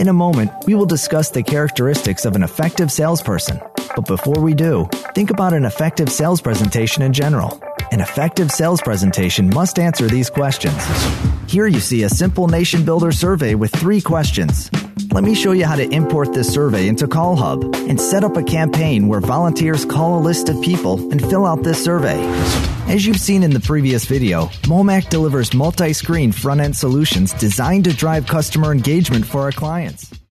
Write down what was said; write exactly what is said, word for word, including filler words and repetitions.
In a moment, we will discuss the characteristics of an effective salesperson. But before we do, think about an effective sales presentation in general. An effective sales presentation must answer these questions. Here you see a simple Nation Builder survey with three questions. Let me show you how to import this survey into CallHub and set up a campaign where volunteers call a list of people and fill out this survey. As you've seen in the previous video, Momac delivers multi-screen front-end solutions designed to drive customer engagement for our clients.